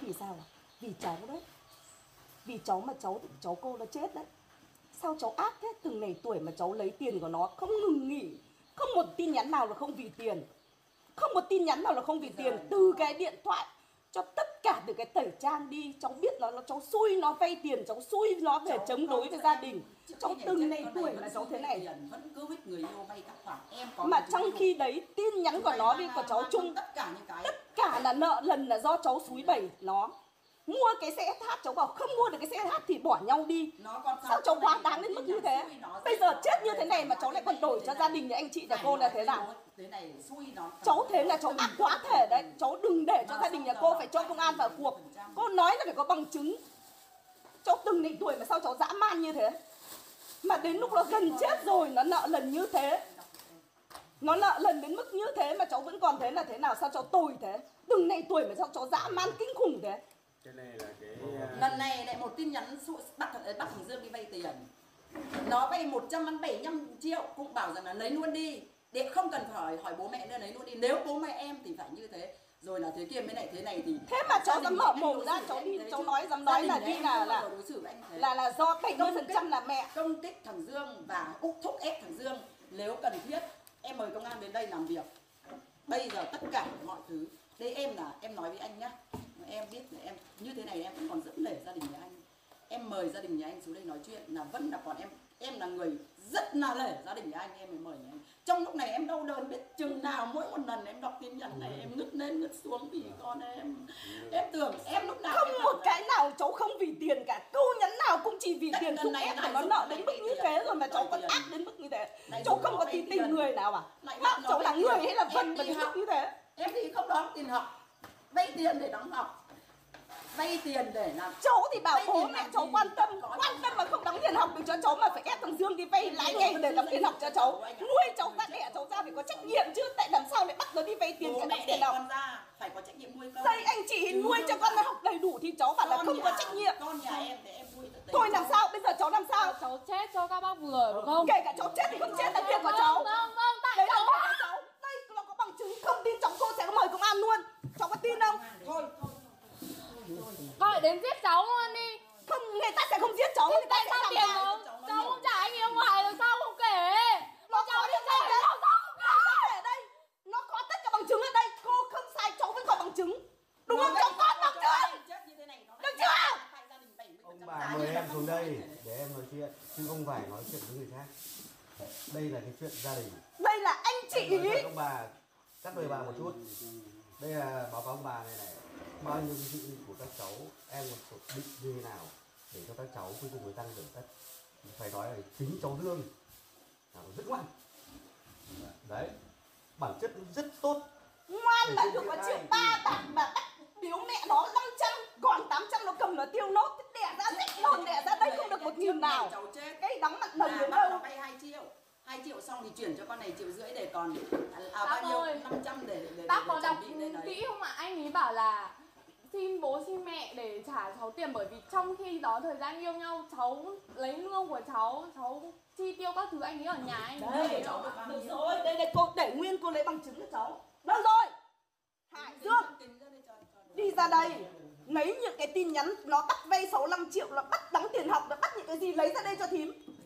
vì sao? Vì cháu đấy. Vì cháu mà cháu cô nó chết đấy. Sao cháu ác thế? Từng này tuổi mà cháu lấy tiền của nó không ngừng nghỉ. Không một tin nhắn nào là không vì tiền. Không một tin nhắn nào là không vì tiền. Từ cái điện thoại cho tất cả từ cái tẩy trang đi. Cháu biết nó cháu xui nó vay tiền, cháu xui nó về chống đối với gia đình. Cháu từng này tuổi mà cháu thế này. Vẫn cứ biết người yêu vay các khoản. Em có mà trong khi đấy tin nhắn của nó đi của cháu Trung, tất cả là nợ lần là do cháu xúi bẩy nó. Mua cái xe SH cháu bảo không mua được cái xe SH thì bỏ nhau đi. Sao cháu quá đáng đến mức như thế? Bây giờ chết như thế này mà cháu lại còn đổi cho gia đình nhà anh chị nhà cô là thế nào? Cháu thế là cháu ác quá thể đấy. Cháu đừng để cho gia đình nhà cô phải cho công an vào cuộc. Cô nói là phải có bằng chứng. Cháu từng này tuổi mà sao cháu dã man như thế? Mà đến lúc nó gần chết rồi nó nợ lần như thế. Nó nợ lần đến mức như thế mà cháu vẫn còn thế là thế nào? Sao cháu tồi thế? Từng này tuổi mà sao cháu dã man kinh khủng thế? Cái này là cái lần này lại một tin nhắn bắt thằng Dương đi vay tiền. Nó vay 175 triệu cũng bảo rằng là lấy luôn đi, để không cần phải hỏi bố mẹ nữa, lấy luôn đi. Nếu bố mẹ em thì phải như thế. Rồi là thế kia mới này thế này thì thế mà cháu dám mở mồm ra cháu nói dám nói là đi là do 70% là mẹ công kích thằng Dương và thúc ép thằng Dương. Nếu cần thiết em mời công an đến đây làm việc. Bây giờ tất cả mọi thứ đây em nói với anh nhá, em biết là em như thế này em vẫn còn dẫn lể gia đình nhà anh. Em mời gia đình nhà anh xuống đây nói chuyện là vẫn là còn em là người rất là lể gia đình nhà anh, em mới mời nhà anh. Trong lúc này em đau đớn biết chừng nào, mỗi một lần em đọc tin nhắn này em ngất lên ngất xuống vì con em tưởng em lúc nào không một cái nào cháu không vì tiền cả, câu nhắn nào cũng chỉ vì tiền. Thúc ép mà nó nợ đến mức như thế rồi mà cháu còn ác đến mức như thế. Cháu không có tí tình người nào à? Cháu là người hay là vật mà đến mức như thế? Em thì không đóng tiền học, vay tiền để đóng học, vay tiền để làm. Cháu thì bảo bố mẹ cháu quan tâm mà không đóng tiền học được cho cháu mà phải ép thằng Dương đi vay lãi ngày để đóng tiền học cho cháu. Nuôi cháu ra đẻ cháu ra phải có trách nhiệm chứ, tại làm sao lại bắt nó đi vay tiền cả đóng tiền học. Phải có trách nhiệm nuôi con. Đây anh chị nuôi cho con nó học đầy đủ thì cháu bảo là không có trách nhiệm. Con nhà em để em nuôi. Thôi làm sao bây giờ cháu làm sao? Cháu chết cho các bác vừa đúng không? Kể cả cháu chết thì không chết là việc của cháu. Vâng, Đấy là việc của cháu. Đây nó có bằng chứng, không tin cháu cô sẽ mời công an luôn. Cháu có tin không? Thôi. Gọi đến giết cháu luôn đi. Không, người ta sẽ không giết cháu, người ta sẽ làm tiền không? Cháu không trả anh ấy ngoài được sao không kể? Nó cháu đi đây, cháu không kể ở đây. Nó có tất cả bằng chứng ở đây. Cô không sai, cháu vẫn có bằng chứng. Đúng không? Cháu có bằng chứng. Được chưa? ông bà mời em xuống đây để em nói chuyện chứ không phải nói chuyện với người khác. Đây là cái chuyện gia đình. Đây là anh chị. Ông bà cắt lời bà một chút. Đây là báo cáo ông bà này bao nhiêu cái dự định của các cháu em còn định như thế nào để cho các cháu cuối cùng mới tăng trưởng tất. Phải nói là chính cháu Dương là rất ngoan đấy, bản chất rất tốt, ngoan mà được có triệu 3 tặng mà bắt biếu mẹ nó 500 còn 800 nó cầm nó tiêu nốt, đẻ ra rách nồn đẻ ra đây không được 1.000 nào. Cái đóng mặt đồng đến đâu. Vay 2 triệu. 2 triệu xong thì chuyển cho con này 1,5 triệu để còn bao nhiêu 500 để bác có đọc kỹ không ạ? Anh ấy bảo là xin bố xin mẹ để trả cháu tiền, bởi vì trong khi đó thời gian yêu nhau cháu lấy lương của cháu chi tiêu các thứ anh ấy ở nhà anh. Đây cháu được rồi, đây cô để nguyên cô lấy bằng chứng cho cháu. Được rồi. Hải Dương đi ra đây, lấy những cái tin nhắn nó bắt vay 65 triệu, nó bắt đóng tiền học, nó bắt những cái gì lấy ra đây cho thím.